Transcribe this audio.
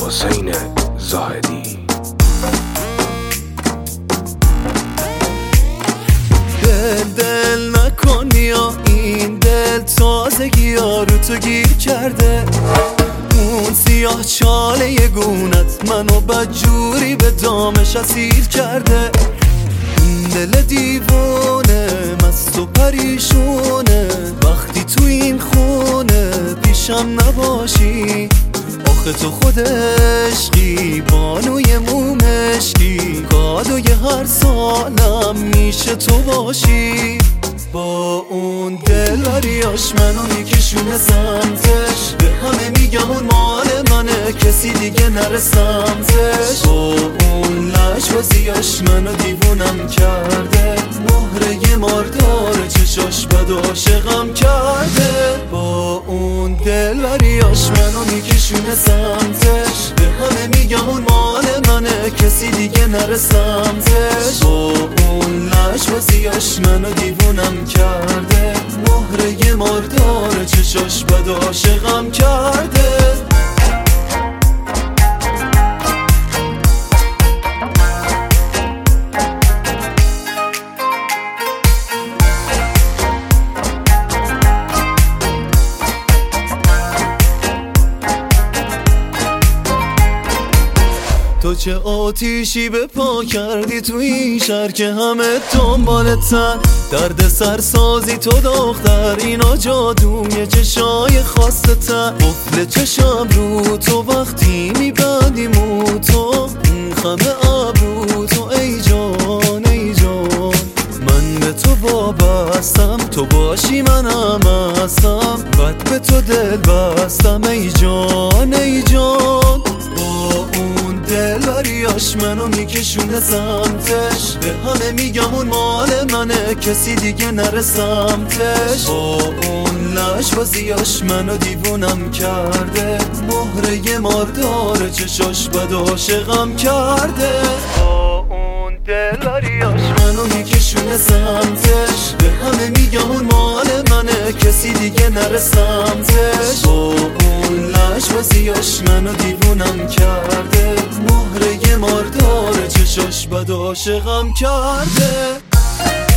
حسین زاهدی. دل نکن یا این دل تازگی ها رو تو گیر کرده. اون سیاه چاله گونت منو بدجوری به دامش اسیر کرده. دل دیوانه مست و پریشونه وقتی تو این خونه پیشم نباشی. آخه تو خود عشقی بانوی مومشکی کادوی هر سالم میشه تو باشی. با اون دلبریاش منو میکشونه سمتش، به همه میگم اون مال منه کسی دیگه نره سمتش. با اون لجبازیاش منو دیوونم کرده، مهره ماردار چشاش بد عاشقم کرده. با اون دلبریاش منو میکشونه سمتش، به همه میگم اون مال منه کسی دیگه نره سمتش. با اون لجبازیاش منو دیوونم کرده، مهره ماردار چشاش بد عاشقم کرده. تو چه آتیشی به پا کردی تو این شهر که همه دنبالتن. درد سرسازی تو دختر اینا جادوی چشای خواستتن. قفل چشم رو تو وقتی میبندی مو تو این خمه ابرو تو ای جان ای جان. من به تو وابستم تو باشی منم هستم، بد به تو دل بستم ای جان ای جان. با اون دلبریاش منو میکشونه سمتش، به همه میگم اون مال منه کسی دیگه نره سمتش. با اون لجبازیاش منو دیوونم کرده، مهره ماردار چشاش بد عاشقم کرده. با اون دلبریاش منو میکشونه سمتش، به همه میگم اون مال منه کسی دیگه نره سمتش. با اون لجبازیاش منو دیوونم کرده، مهره ماردار چشاش بد عاشقم کرده.